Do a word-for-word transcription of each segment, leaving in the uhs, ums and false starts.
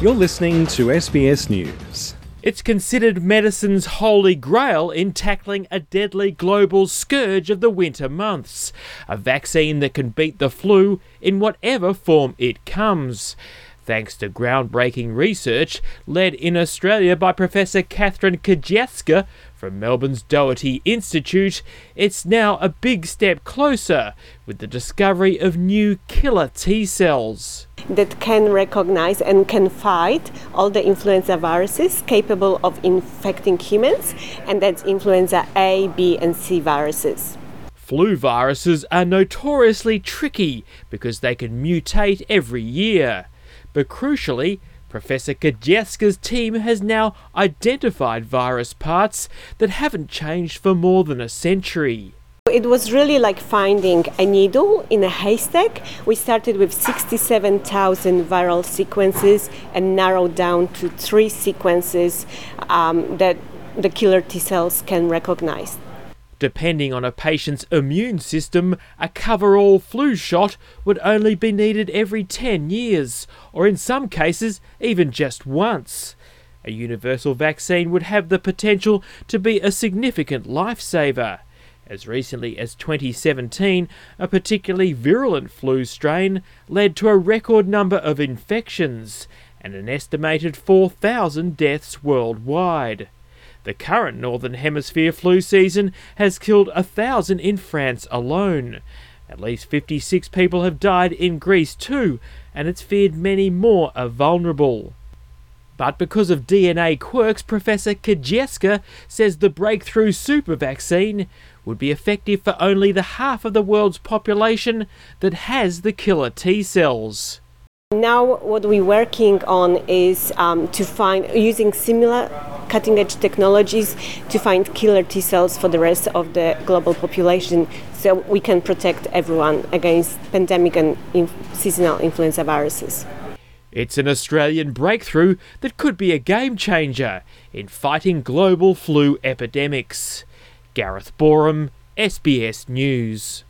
You're listening to S B S News. It's considered medicine's holy grail in tackling a deadly global scourge of the winter months. A vaccine that can beat the flu in whatever form it comes. Thanks to groundbreaking research led in Australia by Professor Catherine Kajewska from Melbourne's Doherty Institute, it's now a big step closer with the discovery of new killer T cells that can recognize and can fight all the influenza viruses capable of infecting humans, and that's influenza A, B and C viruses. Flu viruses are notoriously tricky because they can mutate every year. But crucially, Professor Kajewska's team has now identified virus parts that haven't changed for more than a century. It was really like finding a needle in a haystack. We started with sixty-seven thousand viral sequences and narrowed down to three sequences um, that the killer T cells can recognize. Depending on a patient's immune system, a coverall flu shot would only be needed every ten years, or in some cases, even just once. A universal vaccine would have the potential to be a significant lifesaver. As recently as twenty seventeen, a particularly virulent flu strain led to a record number of infections and an estimated four thousand deaths worldwide. The current Northern Hemisphere flu season has killed a thousand in France alone. At least fifty-six people have died in Greece too, and it's feared many more are vulnerable. But because of D N A quirks, Professor Kajewska says the breakthrough super vaccine would be effective for only the half of the world's population that has the killer T cells. Now what we're working on is um, to find, using similar cutting-edge technologies, to find killer T cells for the rest of the global population so we can protect everyone against pandemic and inf- seasonal influenza viruses. It's an Australian breakthrough that could be a game changer in fighting global flu epidemics. Gareth Borum, S B S News.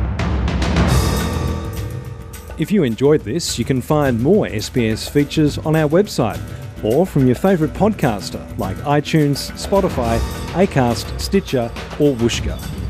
If you enjoyed this, you can find more S B S features on our website or from your favourite podcaster like iTunes, Spotify, Acast, Stitcher or Whooshkaa.